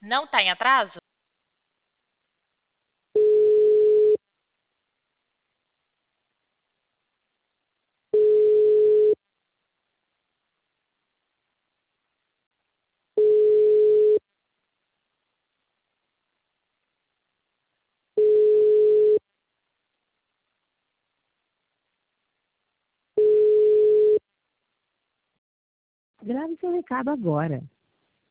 Não está em atraso? Grave seu recado agora.